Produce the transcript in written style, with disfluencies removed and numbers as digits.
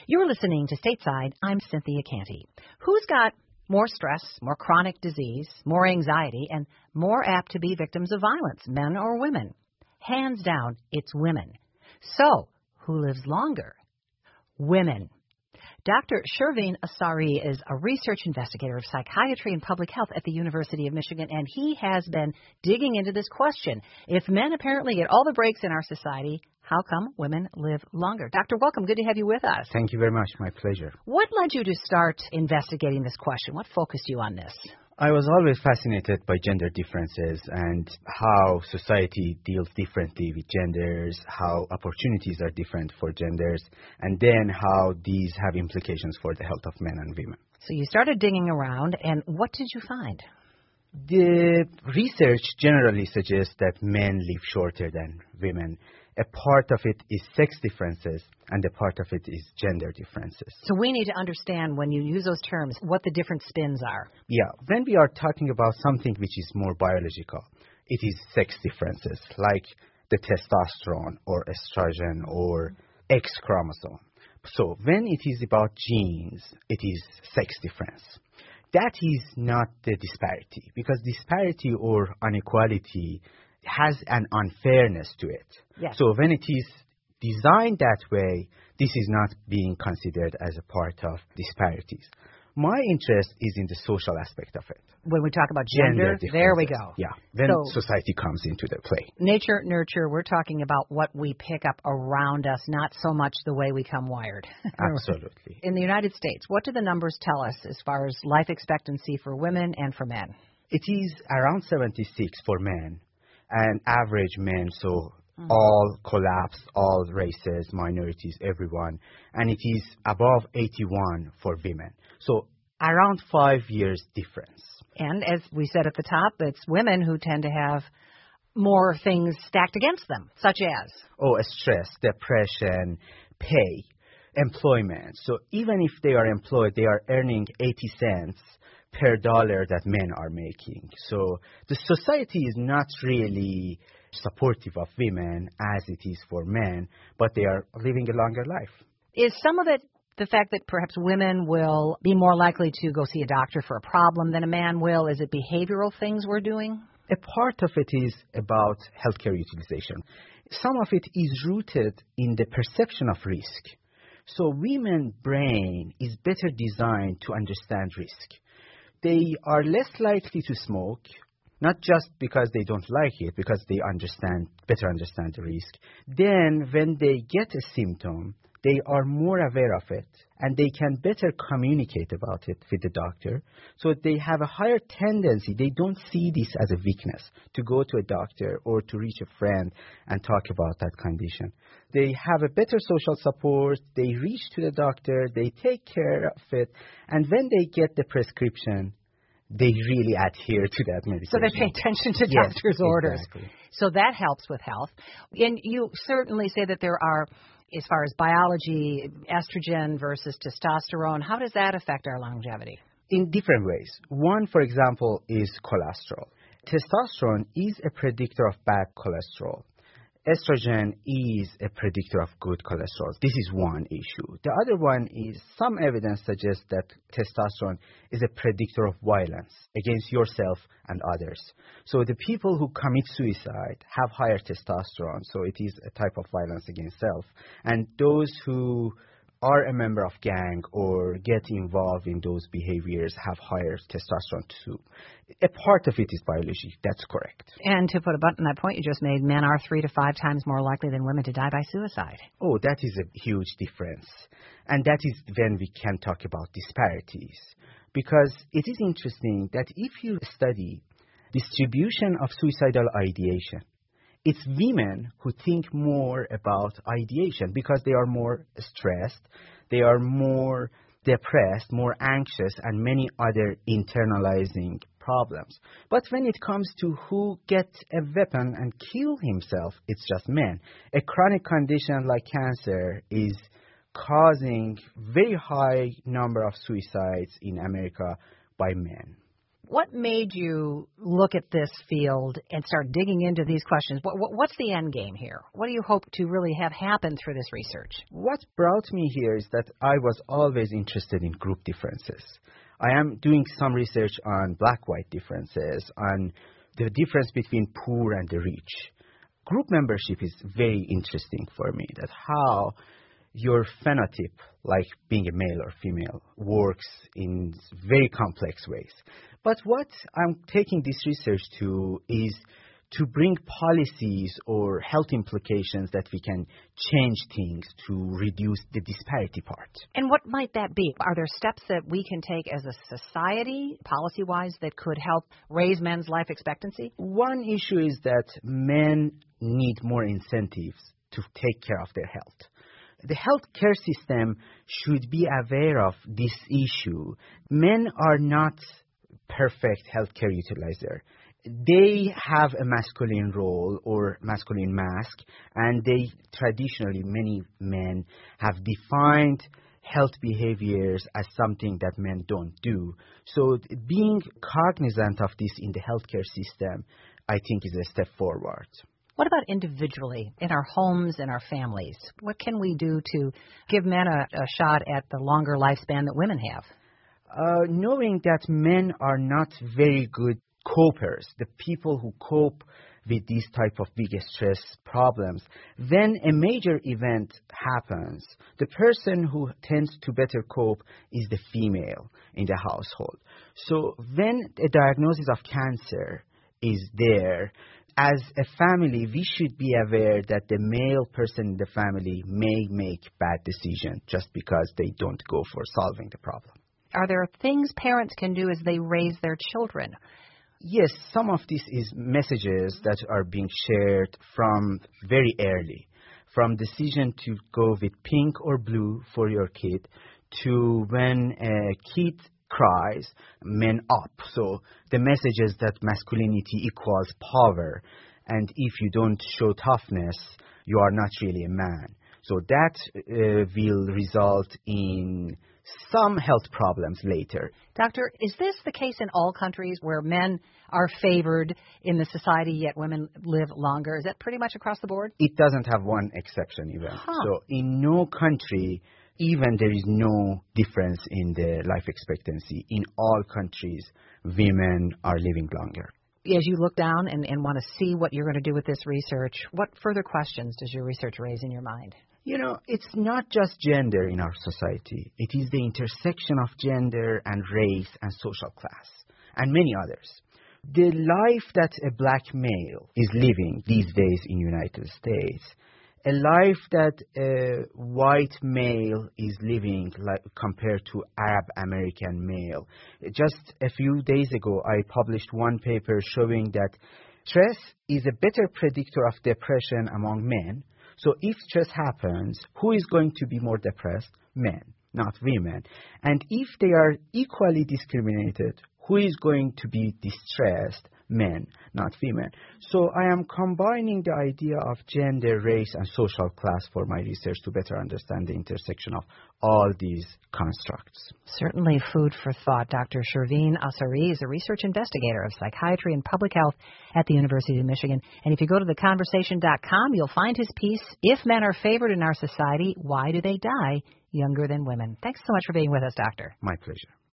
You're listening to Stateside. I'm Cynthia Canty. Who's got more stress, more chronic disease, more anxiety, and more apt to be victims of violence, men or women? Hands down, it's women. So, who lives longer? Women. Dr. Shervin Asari is a research investigator of psychiatry and public health at the University of Michigan, and he has been digging into this question. If men apparently get all the breaks in our society, how come women live longer? Doctor, welcome. Good to have you with us. Thank you very much. My pleasure. What led you to start investigating this question? What focused you on this? I was always fascinated by gender differences and how society deals differently with genders, how opportunities are different for genders, and then how these have implications for the health of men and women. So you started digging around, and what did you find? The research generally suggests that men live shorter than women. A part of it is sex differences, and a part of it is gender differences. So we need to understand, when you use those terms, what the different spins are. Yeah, when we are talking about something which is more biological, it is sex differences, like the testosterone or estrogen or X chromosome. So when it is about genes, it is sex difference. That is not the disparity, because disparity or inequality has an unfairness to it. Yes. So when it is designed that way, this is not being considered as a part of disparities. My interest is in the social aspect of it. When we talk about gender there we go. Yeah, when society comes into the play. Nature, nurture, we're talking about what we pick up around us, not so much the way we come wired. Absolutely. In the United States, what do the numbers tell us as far as life expectancy for women and for men? It is around 76 for men, and average men, so all collapse, all races, minorities, everyone. And it is above 81 for women. So around 5 years difference. And as we said at the top, it's women who tend to have more things stacked against them, such as? Stress, depression, pay, employment. So even if they are employed, they are earning 80 cents per dollar that men are making. So the society is not really supportive of women as it is for men, but they are living a longer life. Is some of it the fact that perhaps women will be more likely to go see a doctor for a problem than a man will? Is it behavioral things we're doing? A part of it is about healthcare utilization. Some of it is rooted in the perception of risk. So women's brain is better designed to understand risk. They are less likely to smoke, not just because they don't like it, because they better understand the risk. Then when they get a symptom, they are more aware of it, and they can better communicate about it with the doctor. So they have a higher tendency, they don't see this as a weakness, to go to a doctor or to reach a friend and talk about that condition. They have a better social support, they reach to the doctor, they take care of it, and when they get the prescription, they really adhere to that medication. So they pay attention to doctor's orders. Exactly. So that helps with health. And you certainly say that there are, as far as biology, estrogen versus testosterone. How does that affect our longevity? In different ways. One, for example, is cholesterol. Testosterone is a predictor of bad cholesterol. Estrogen is a predictor of good cholesterol. This is one issue. The other one is some evidence suggests that testosterone is a predictor of violence against yourself and others. So the people who commit suicide have higher testosterone, so it is a type of violence against self. And those who are a member of gang or get involved in those behaviors have higher testosterone too. A part of it is biology. That's correct. And to put a button on that point you just made, men are 3 to 5 times more likely than women to die by suicide. That is a huge difference. And that is when we can talk about disparities. Because it is interesting that if you study distribution of suicidal ideation, it's women who think more about ideation because they are more stressed, they are more depressed, more anxious, and many other internalizing problems. But when it comes to who gets a weapon and kill himself, it's just men. A chronic condition like cancer is causing very high number of suicides in America by men. What made you look at this field and start digging into these questions? What's the end game here? What do you hope to really have happen through this research? What brought me here is that I was always interested in group differences. I am doing some research on black-white differences, on the difference between poor and the rich. Group membership is very interesting for me, that how your phenotype, like being a male or female, works in very complex ways. But what I'm taking this research to is to bring policies or health implications that we can change things to reduce the disparity part. And what might that be? Are there steps that we can take as a society, policy-wise, that could help raise men's life expectancy? One issue is that men need more incentives to take care of their health. The healthcare system should be aware of this issue. Men are not perfect healthcare utilizer. They have a masculine role or masculine mask, and they traditionally, many men have defined health behaviors as something that men don't do. So being cognizant of this in the healthcare system, I think, is a step forward. What about individually, in our homes and our families? What can we do to give men a shot at the longer lifespan that women have? Knowing that men are not very good copers, the people who cope with these type of big stress problems, when a major event happens, the person who tends to better cope is the female in the household. So when a diagnosis of cancer is there, as a family, we should be aware that the male person in the family may make bad decisions just because they don't go for solving the problem. Are there things parents can do as they raise their children? Yes, some of this is messages that are being shared from very early, from decision to go with pink or blue for your kid to when a kid cries, men up. So the messages that masculinity equals power, and if you don't show toughness, you are not really a man. So that will result in some health problems later. Doctor, is this the case in all countries where men are favored in the society, yet women live longer? Is that pretty much across the board? It doesn't have one exception even. So in no country, even there is no difference in the life expectancy. In all countries, women are living longer. As you look down and want to see what you're going to do with this research, what further questions does your research raise in your mind? You know, it's not just gender in our society. It is the intersection of gender and race and social class and many others. The life that a black male is living these days in the United States, a life that a white male is living compared to Arab American male. Just a few days ago, I published one paper showing that stress is a better predictor of depression among men. So if stress happens, who is going to be more depressed? Men, not women. And if they are equally discriminated, who is going to be distressed? Men, not women. So I am combining the idea of gender, race, and social class for my research to better understand the intersection of all these constructs. Certainly food for thought. Dr. Shervin Assari is a research investigator of psychiatry and public health at the University of Michigan. And if you go to theconversation.com, you'll find his piece, If Men Are Favored in Our Society, Why Do They Die Younger Than Women? Thanks so much for being with us, Doctor. My pleasure.